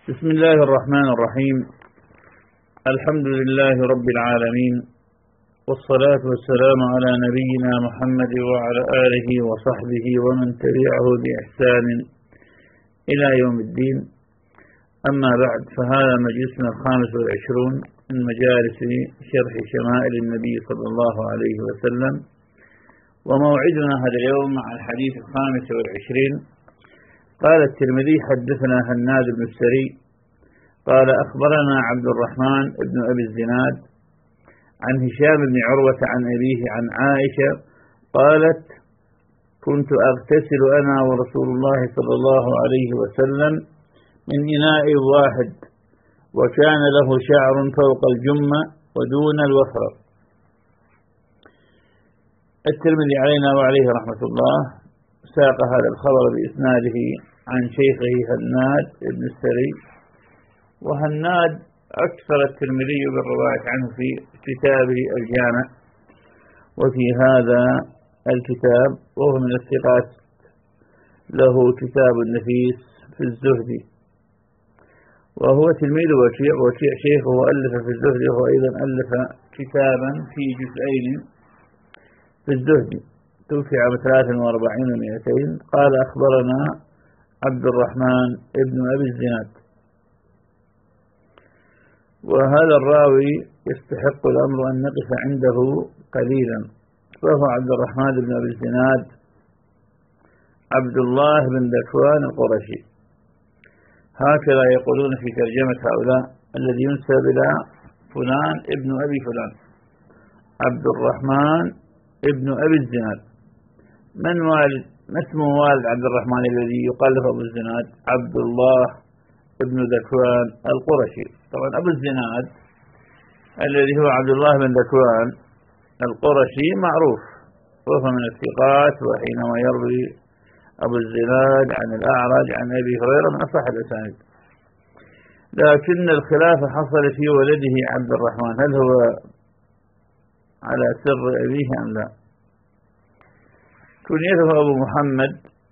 بسم الله الرحمن الرحيم. الحمد لله رب العالمين، والصلاة والسلام على نبينا محمد وعلى آله وصحبه ومن تبعه بإحسان إلى يوم الدين. أما بعد، فهذا مجلسنا 25 من مجالس شرح شمائل النبي صلى الله عليه وسلم، وموعدنا هذا اليوم مع الحديث 25. قال الترمذي: حدثنا هناد بن السري قال أخبرنا عبد الرحمن بن أبي الزناد عن هشام بن عروة عن أبيه عن عائشة قالت: كنت أغتسل أنا ورسول الله صلى الله عليه وسلم من إناء واحد، وكان له شعر فوق الجمة ودون الوفر. الترمذي علينا وعليه رحمة الله ساق هذا الخبر بإسناده عن شيخه هناد بن السري، وهناد أكثر الترمذي بالرواية عنه في كتابه الجامع وفي هذا الكتاب، وهو من الثقات، له كتاب النفيس في الزهد، وهو تلميذ وكيع شيخه ألف في الزهد، وهو أيضا ألف كتابا في جزئين في الزهد، توفي عام 43 و200. قال: أخبرنا عبد الرحمن ابن أبي الزناد. وهذا الراوي يستحق الأمر أن نقف عنده قليلا، وهو عبد الرحمن بن أبي الزناد عبد الله بن ذكوان القرشي، هكذا يقولون في ترجمة هؤلاء، الذي ينسب إلى فلان ابن أبي فلان، عبد الرحمن ابن أبي الزناد. ما اسم والد عبد الرحمن الذي يقال له أبو الزناد؟ عبد الله ابن ذكوان القرشي. طبعا أبو الزناد الذي هو عبد الله بن ذكوان القرشي معروف، وهو من الثقات، وحينما يروي أبو الزناد عن الأعرج عن أبي هريرة من أصح الأسانيد. لكن الخلافة حصل في ولده عبد الرحمن، هل هو على سر أبيه أم لا؟ كنيته أبو محمد،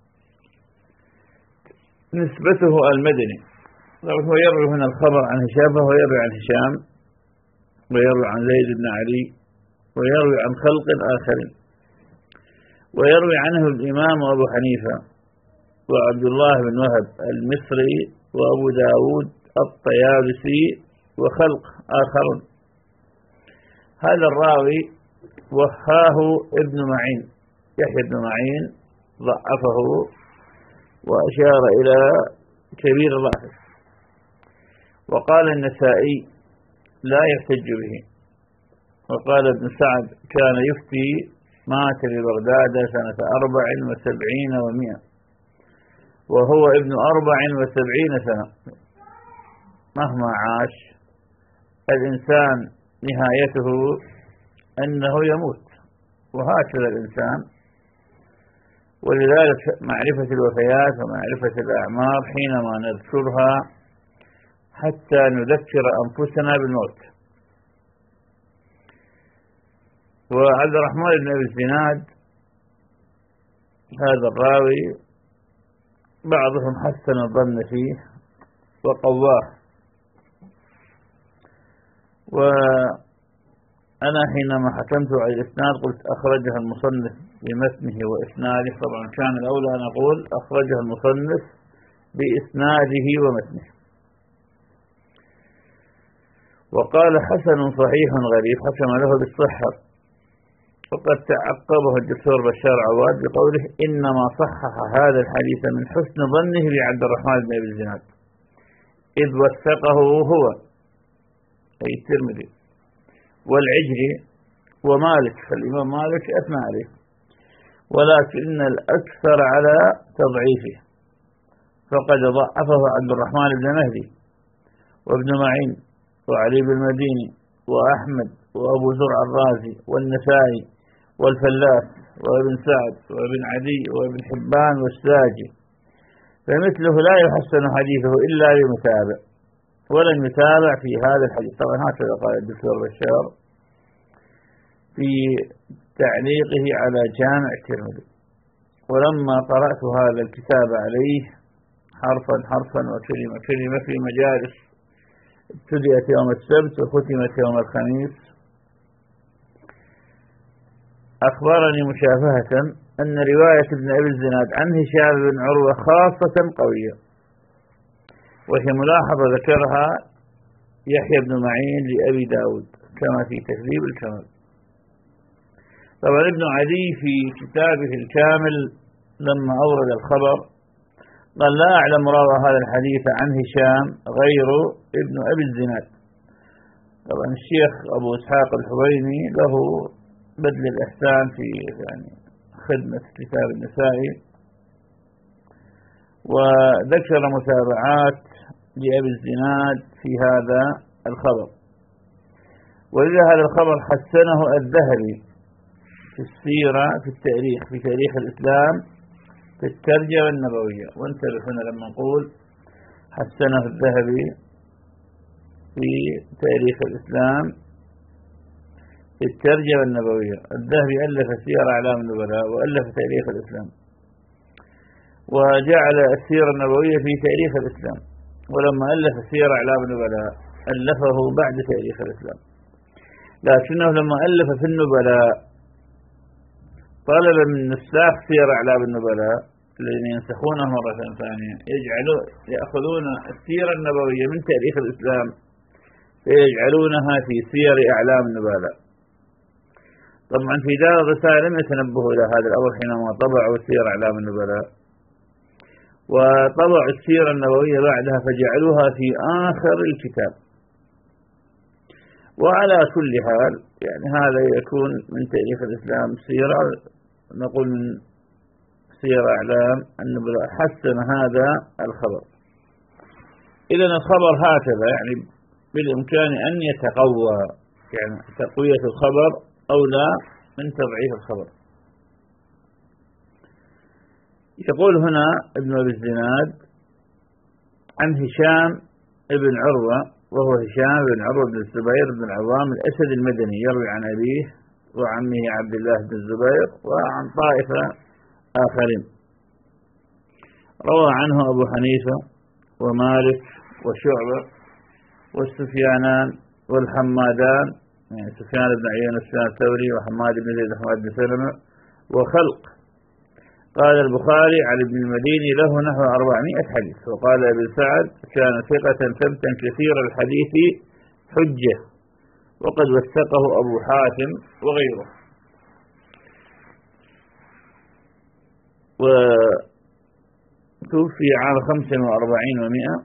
نسبته المدني. هو يروي هنا الخبر عن هشام، فهو يروي عن هشام، ويروي عن زيد بن علي، ويروي عن خلق آخرين، ويروي عنه الإمام أبو حنيفة وعبد الله بن وهب المصري وأبو داود الطيالسي وخلق آخرون. هذا الراوي وهاه ابن معين، يحيى بن معين ضعفه وأشار إلى كبير ضعفه، وقال النسائي لا يحتج به. وقال ابن سعد: كان يفتي، مات ببغداد سنة 74 و100، وهو ابن 74 سنة. مهما عاش الإنسان نهايته أنه يموت، وهكذا الإنسان. ولذلك معرفة الوفيات ومعرفة الأعمار حينما نذكرها حتى نذكر أنفسنا بالموت. وعبد الرحمن بن أبي الزناد هذا الراوي بعضهم حسن الظن فيه وقواه، وأنا حينما حكمت على الإسناد قلت أخرجها المصنف بمتنه وإسناده. طبعا كان الأولى أن أقول أخرجها المصنف بإسناده ومتنه. وقال: حسن صحيح غريب، حكم له بالصحة. وقد تعقبه الدكتور بشار عواد بقوله: إنما صحح هذا الحديث من حسن ظنه بعبد الرحمن بن أبي الزناد، إذ وثقه هو، أي الترمذي والعجلي ومالك، فالإمام مالك أثنى عليه، ولكن الأكثر على تضعيفه، فقد ضعفه عبد الرحمن بن مهدي وابن معين وعلي بن المديني وأحمد وأبو زرع الرازي والنسائي والفلاس وابن سعد وابن عدي وابن حبان والساجي، فمثله لا يحسن حديثه إلا بمتابع، ولم يتابع في هذا الحديث. طبعا هكذا قال الدكتور بشار في تعليقه على جامع الترمذي. ولما قرأت هذا الكتاب عليه حرفا حرفا وكلمة كلمة في مجالس ابتدأت يوم السبت وختمت يوم الخميس. أخبرني مشافهة أن رواية ابن أبي الزناد عن هشام بن عروة خاصة قوية، وهي ملاحظة ذكرها يحيى بن معين لأبي داود كما في تهذيب الكمال. طبعا ابن عدي في كتابه الكامل لما أورد الخبر قال لا أعلم راوى هذا الحديث عن هشام غير ابن أبي الزناد. طبعا الشيخ أبو إسحاق الحويني له بذل الإحسان في خدمة كتاب النسائي، وذكر متابعات لأبي الزناد في هذا الخبر، ولذا هذا الخبر حسنه الذهبي في السيرة في تاريخ الإسلام في الترجمة النبوية. وانتبه هنا لما نقول حسنه الذهبي في تاريخ الإسلام في الترجمة النبوية. الذهبي ألف سير أعلام النبلاء وألف تاريخ الإسلام، وجعل السيرة النبوية في تاريخ الإسلام، ولما ألف سير أعلام النبلاء ألفه بعد تاريخ الإسلام، لكنه لما ألف في النبلاء طلب من نساخ سير أعلام النبلاء الذين ينسخونه مرة ثانية يأخذون السيرة النبوية من تاريخ الإسلام فيجعلونها في سير أعلام النبلاء. طبعا في دار الرسالة لم يتنبهوا إلى هذا الأمر حينما طبعوا سير أعلام النبلاء، وطبعوا السيرة النبوية بعدها فجعلوها في آخر الكتاب. وعلى كل حال هذا يكون من تاريخ الإسلام سيرة، نقول من سير أعلام النبلاء حسن هذا الخبر. إذن الخبر هكذا بالإمكان أن يتقوى، تقوية الخبر أولى من تضعيف الخبر. يقول هنا ابن أبي الزناد عن هشام بن عروة، وهو هشام بن عروة بن الزبير بن العوام الأسد المدني، يروي عن أبيه وعمه عبد الله بن الزبير وعن طائفة آخرين. روى عنه أبو حنيفة ومالك وشعبة والسفيانان والحمادان، سفيان بن عيينة سفيان الثوري وحماد بن زيد وحماد بن سلمة وخلق. قال البخاري عن ابن المديني له نحو 400 حديث. وقال ابن سعد كان ثقة ثبتا كثير الحديث حجة، وقد وثقه أبو حاتم وغيره. وتوفي عام 45 و100،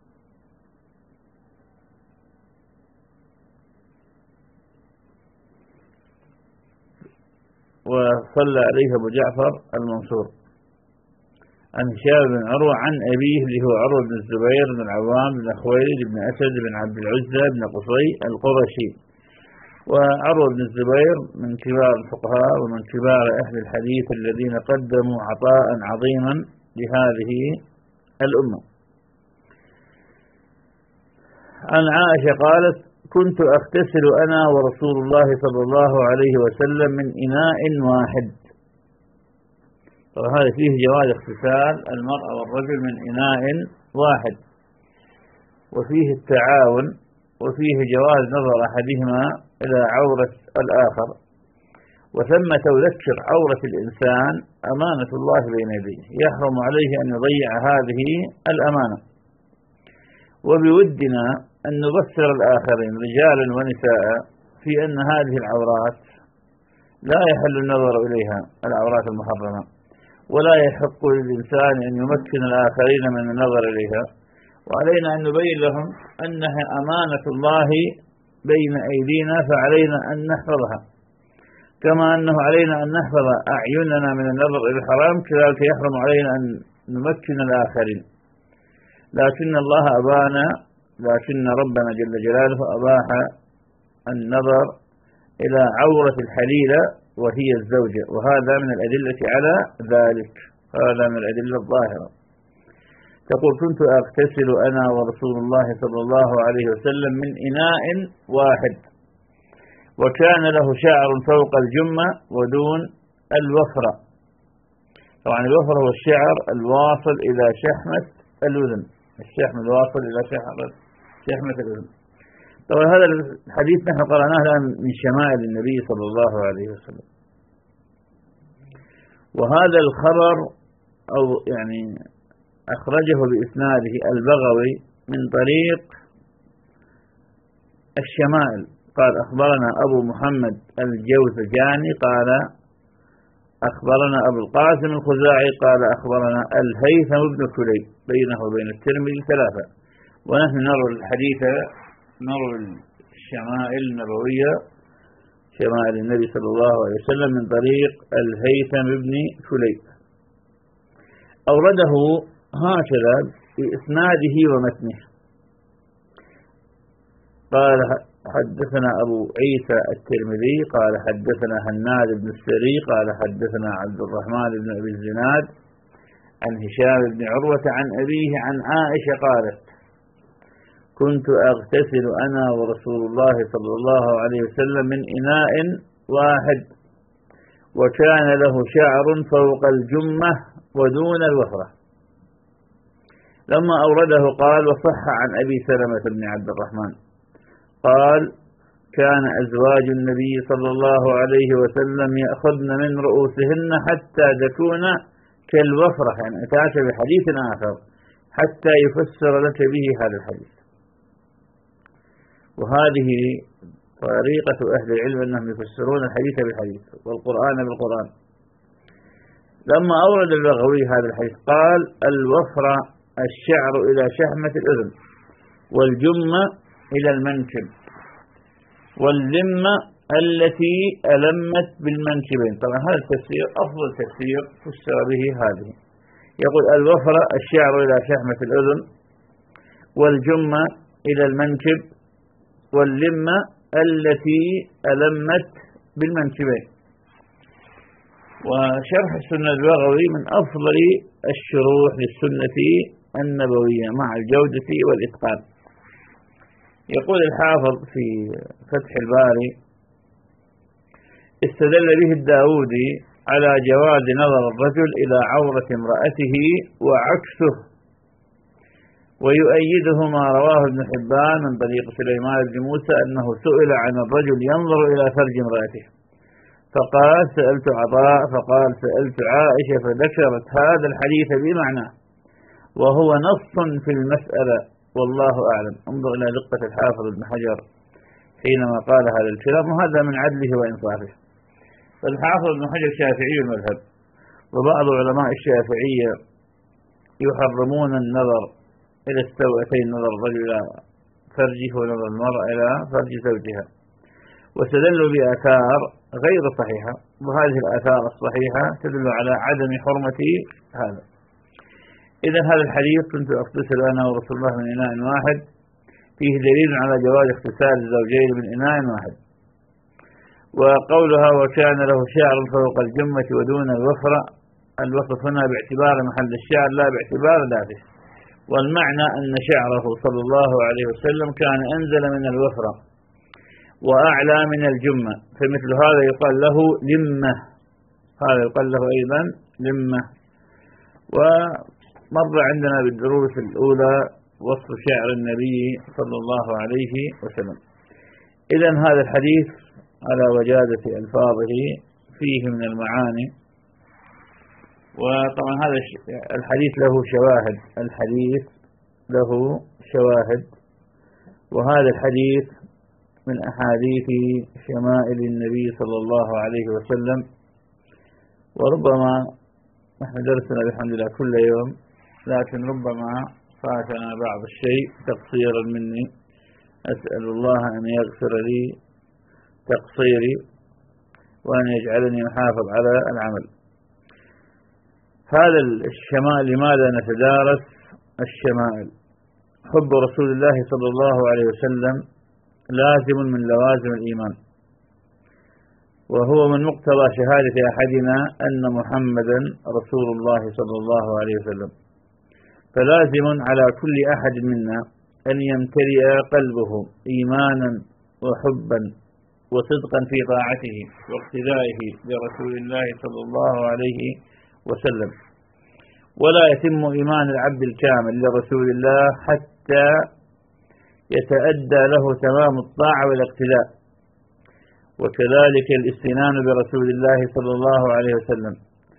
وصلى عليه أبو جعفر المنصور. عن هشام بن عروة عن أبيه اللي هو عروة بن الزبير بن العوام بن خويلد بن أسد بن عبد العزة بن قصي القرشي. وعروة بن الزبير من كبار الفقهاء ومن كبار أهل الحديث الذين قدموا عطاء عظيما لهذه الأمة. عن عائشة قالت: كنت أغتسل أنا ورسول الله صلى الله عليه وسلم من إناء واحد. طبعا هذا فيه جواز اغتسال المرأة والرجل من إناء واحد، وفيه التعاون، وفيه جواز نظر أحدهما إلى عورة الآخر، وثمة يذكر عورة الإنسان أمانة الله بين يديه، يحرم عليه أن يضيع هذه الأمانة. وبودنا أن نبصر الآخرين رجالا ونساء في أن هذه العورات لا يحل النظر إليها، العورات المحرمة، ولا يحق للإنسان أن يمكن الآخرين من النظر إليها، وعلينا أن نبين لهم أنها أمانة الله بين أيدينا، فعلينا أن نحفظها، كما أنه علينا أن نحفظ أعيننا من النظر إلى الحرام، كذلك يحرم علينا أن نمكن الآخرين. لكن ربنا جل جلاله أباح النظر إلى عورة الحليلة وهي الزوجة، وهذا من الأدلة على ذلك، هذا من الأدلة الظاهرة. تقول: كنت أغتسل أنا ورسول الله صلى الله عليه وسلم من إناء واحد، وكان له شعر فوق الجمة ودون الوفرة. طبعا الوفرة هو الشعر الواصل إلى شحمة الأذن، الشحم الواصل إلى شحمة الأذن. طبعا هذا الحديث نحن قرأناه الآن من شمائل النبي صلى الله عليه وسلم. وهذا الخبر أو يعني أخرجه بإسناده البغوي من طريق الشمائل. قال أخبرنا أبو محمد الجوزجاني قال أخبرنا أبو القاسم الخزاعي قال أخبرنا الهيثم بن كليب، بينه وبين الترمذي 3. ونحن نروي الحديث، نروي الشمائل النبوية، شمائل النبي صلى الله عليه وسلم، من طريق الهيثم بن كليب. أورده هكذا بإسناده ومتنه. قال حدثنا أبو عيسى الترمذي قال حدثنا هناد بن السري قال حدثنا عبد الرحمن بن أبي الزناد عن هشام بن عروة عن أبيه عن عائشة قالت: كنت أغتسل أنا ورسول الله صلى الله عليه وسلم من إناء واحد، وكان له شعر فوق الجمة ودون الوفرة. لما أورده قال: وصح عن أبي سلمة بن عبد الرحمن قال: كان أزواج النبي صلى الله عليه وسلم يأخذن من رؤوسهن حتى تكون كالوفرة، يعني أتاك بحديث آخر حتى يفسر لك به هذا الحديث. وهذه طريقة أهل العلم أنهم يفسرون الحديث بالحديث والقرآن بالقرآن. لما أورد البغوي هذا الحديث قال: الوفرة الشعر إلى شحمة الأذن، والجمة إلى المنكب، واللمة التي ألمت بالمنكبين. طبعا هذا التفسير أفضل تفسير فسر به هذه. يقول: الوفرة الشعر إلى شحمة الأذن، والجمة إلى المنكب، واللمة التي ألمت بالمنكبين. وشرح السنة البغوي من أفضل الشروح للسنة النبوية مع الجودة والإتقان. يقول الحافظ في فتح الباري: استدل به الداودي على جواز نظر الرجل إلى عورة امرأته وعكسه، ويؤيده ما رواه ابن حبان من طريق سليمان بن موسى أنه سئل عن الرجل ينظر إلى فرج امرأته فقال: سألت عطاء فقال: سألت عائشة، فذكرت هذا الحديث بمعناه، وهو نص في المسألة والله أعلم. انظر إلى دقة الحافظ ابن حجر حينما قال هذا الكلام، وهذا من عدله وإنصافه. فالحافظ ابن حجر شافعي المذهب، وبعض علماء الشافعية يحرمون النظر إلى السوأتين، نظر الرجل إلى فرجه ونظر المرأة إلى فرج زوجها، واستدلوا بآثار غير صحيحة، وهذه الآثار الصحيحة تدل على عدم حرمة هذا. إذا هذا الحديث: كنت أغتسل أنا ورسول الله من إناء واحد، فيه دليل على جواز اغتسال الزوجين من إناء واحد. وقولها: وكان له شعر فوق الجمة ودون الوفرة، الوصف هنا باعتبار محل الشعر لا باعتبار ذاته، والمعنى أن شعره صلى الله عليه وسلم كان أنزل من الوفرة وأعلى من الجمة، فمثل هذا يقال له لمة، هذا يقال له أيضا لمة. ومر عندنا بالدروس الأولى وصف شعر النبي صلى الله عليه وسلم. إذن هذا الحديث على وجادة ألفاظه فيه من المعاني. وطبعا هذا الحديث له شواهد، الحديث له شواهد، وهذا الحديث من أحاديث شمائل النبي صلى الله عليه وسلم. وربما نحن درسنا بحمد الله كل يوم، لكن ربما فاتنا بعض الشيء تقصيرا مني، أسأل الله أن يغفر لي تقصيري وأن يجعلني محافظ على العمل. هذا الشمائل، لماذا نتدارس الشمائل؟ حب رسول الله صلى الله عليه وسلم لازم من لوازم الإيمان، وهو من مقتضى شهادة أحدنا أن محمدا رسول الله صلى الله عليه وسلم. فلازم على كل أحد منا أن يمتلئ قلبه إيمانا وحبا وصدقا في طاعته واقتدائه برسول الله صلى الله عليه وسلم. ولا يتم إيمان العبد الكامل لرسول الله حتى يتأدى له تمام الطاعة والاقتداء، وكذلك الاستنان برسول الله صلى الله عليه وسلم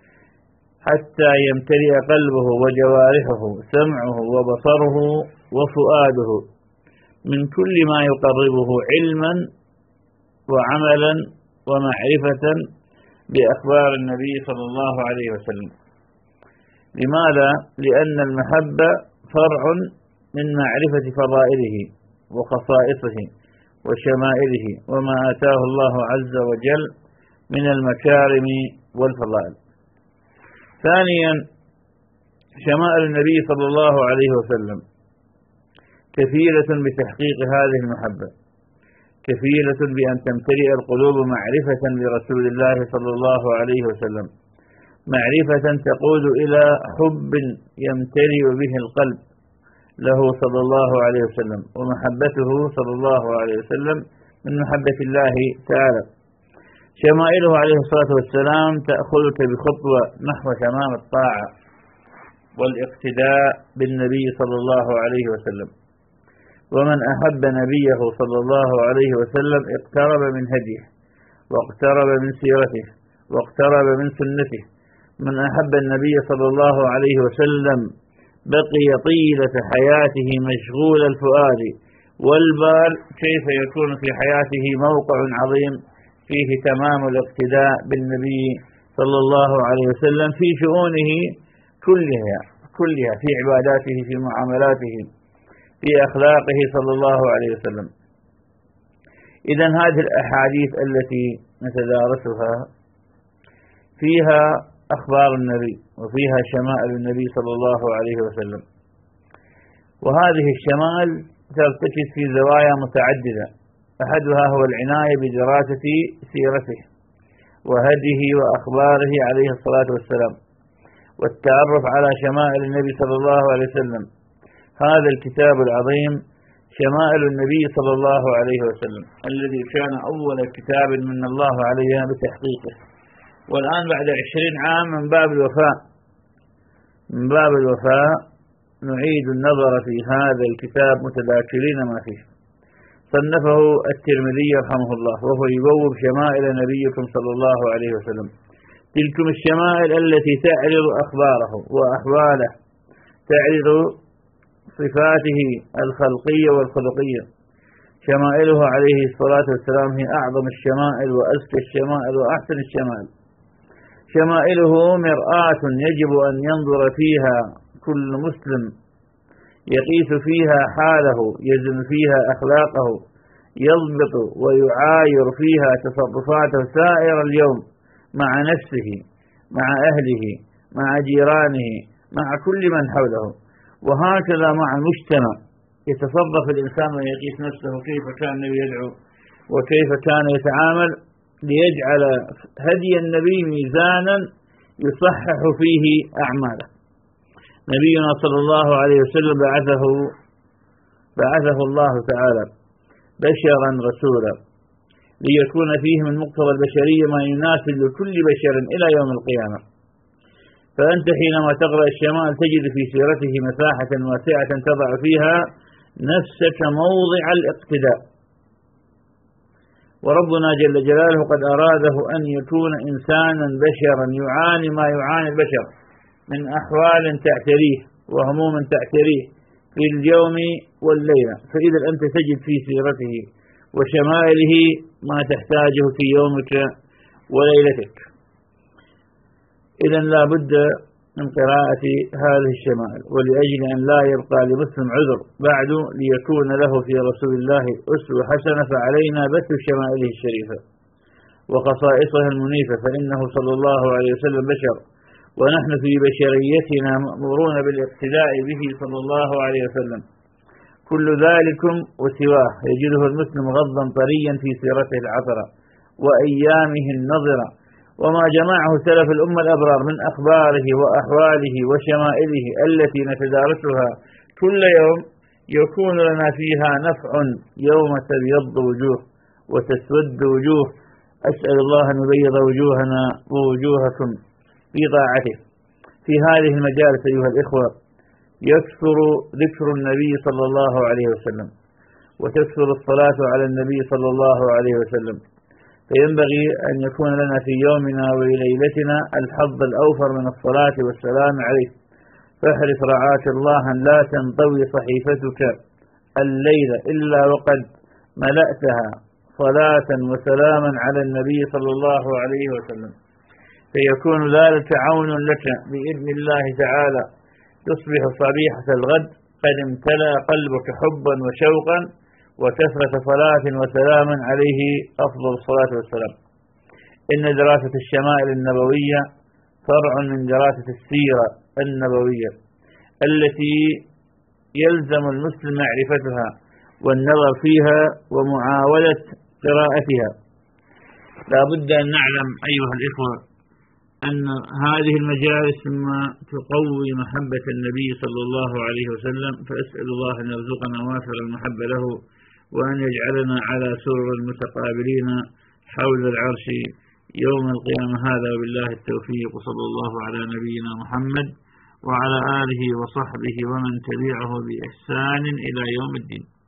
حتى يمتلئ قلبه وجوارحه سمعه وبصره وفؤاده من كل ما يقربه علما وعملا ومعرفة بأخبار النبي صلى الله عليه وسلم. لماذا؟ لأن المحبة فرع من معرفة فضائله وخصائصه وشمائله وما آتاه الله عز وجل من المكارم والفضائل. ثانيا، شمائل النبي صلى الله عليه وسلم كفيلة بتحقيق هذه المحبة، كفيلة بأن تمتلئ القلوب معرفة برسول الله صلى الله عليه وسلم، معرفة تقود إلى حب يمتلئ به القلب له صلى الله عليه وسلم، ومحبته صلى الله عليه وسلم من محبة الله تعالى. شمائله عليه الصلاة والسلام تأخذك بخطوة نحو تمام الطاعة والاقتداء بالنبي صلى الله عليه وسلم. ومن أحب نبيه صلى الله عليه وسلم اقترب من هديه واقترب من سيرته واقترب من سنته. من أحب النبي صلى الله عليه وسلم بقي طيلة حياته مشغول الفؤاد والبال كيف يكون في حياته موقع عظيم فيه تمام الاقتداء بالنبي صلى الله عليه وسلم في شؤونه كلها، في عباداته، في معاملاته، في أخلاقه صلى الله عليه وسلم. إذن هذه الأحاديث التي نتدارسها فيها أخبار النبي وفيها شمائل النبي صلى الله عليه وسلم، وهذه الشمائل ترتكز في زوايا متعددة. أحدها هو العناية بدراسة سيرته وهديه وأخباره عليه الصلاة والسلام، والتعرف على شمائل النبي صلى الله عليه وسلم. هذا الكتاب العظيم شمائل النبي صلى الله عليه وسلم الذي كان أول كتاب من الله علينا بتحقيقه، والآن بعد 20 عام من باب الوفاء نعيد النظر في هذا الكتاب متذاكرين ما فيه. صنفه الترمذي رحمه الله وهو يبوب شمائل نبيكم صلى الله عليه وسلم. تلكم الشمائل التي تعرض أخباره وأحواله، تعرض صفاته الخلقية والخلقية. شمائله عليه الصلاة والسلام هي أعظم الشمائل وأزكى الشمائل وأحسن الشمائل. شمائله مرآة يجب أن ينظر فيها كل مسلم، يقيس فيها حاله، يزن فيها أخلاقه، يضبط ويعاير فيها تصرفاته سائر اليوم مع نفسه، مع أهله، مع جيرانه، مع كل من حوله. وهكذا مع المجتمع يتصرف الإنسان ويقيس نفسه كيف كان النبي يدعو وكيف كان يتعامل، ليجعل هدي النبي ميزانا يصحح فيه أعماله. نبينا صلى الله عليه وسلم بعثه الله تعالى بشرا رسولا ليكون فيه من مقتضى البشرية ما يناسب لكل بشر إلى يوم القيامة. فأنت حينما تقرأ الشمائل تجد في سيرته مساحة واسعة تضع فيها نفسك موضع الاقتداء. وربنا جل جلاله قد أراده أن يكون إنسانا بشرا يعاني ما يعاني البشر من أحوال تعتريه وهموم تعتريه في اليوم والليلة، فإذا أنت تجد في سيرته وشمائله ما تحتاجه في يومك وليلتك. إذا لا بد من قراءة هذه الشمائل، ولأجل أن لا يبقى لمسلم عذر بعد ليكون له في رسول الله أسوة حسنة فعلينا بث شمائله الشريفة وخصائصها المنيفة، فإنه صلى الله عليه وسلم بشر ونحن في بشريتنا مأمورون بالاقتداء به صلى الله عليه وسلم. كل ذلكم وسواه يجده المسلم غضا طريا في سيرته العطرة وأيامه النظرة، وما جمعه سلف الأمة الأبرار من أخباره وأحواله وشمائله التي نتدارسها كل يوم يكون لنا فيها نفع يوم تبيض وجوه وتسود وجوه. أسأل الله أن يبيض وجوهنا ووجوهكم في طاعته. في هذه المجالس أيها الإخوة يكثر ذكر النبي صلى الله عليه وسلم، وتكثر الصلاة على النبي صلى الله عليه وسلم، فينبغي أن يكون لنا في يومنا وليلتنا الحظ الأوفر من الصلاة والسلام عليه. فاحرص رعاك الله أن لا تنطوي صحيفتك الليلة إلا وقد ملأتها صلاة وسلاما على النبي صلى الله عليه وسلم، فيكون ذلك عون لك بإذن الله تعالى. تصبح صبيحة الغد قد امتلأ قلبك حبا وشوقا وكثرة صلاة وسلاما عليه أفضل الصلاة والسلام. إن دراسة الشمائل النبوية فرع من دراسة السيرة النبوية التي يلزم المسلم معرفتها والنظر فيها ومعاولة قراءتها. لا بد أن نعلم أيها الإخوة أن هذه المجالس مما تقوي محبة النبي صلى الله عليه وسلم، فأسأل الله أن يرزقنا وافر المحبة له، وأن يجعلنا على سرر المتقابلين حول العرش يوم القيامة. هذا وبالله التوفيق، صلى الله على نبينا محمد وعلى آله وصحبه ومن تبعه بإحسان إلى يوم الدين.